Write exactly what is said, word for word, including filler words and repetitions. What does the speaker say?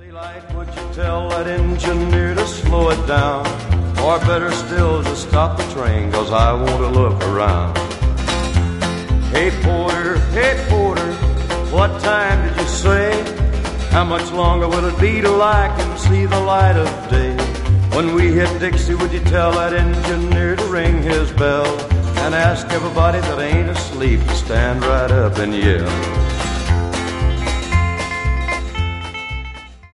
Daylight, would you tell that engineer to slow it down? Or better still, to stop the train, cause I want to look around. Hey porter, hey porter, what time did you say? How much longer will it be till I can see the light of day? When we hit Dixie, would you tell that engineer to ring his bell? And ask everybody that ain't asleep to stand right up and yell.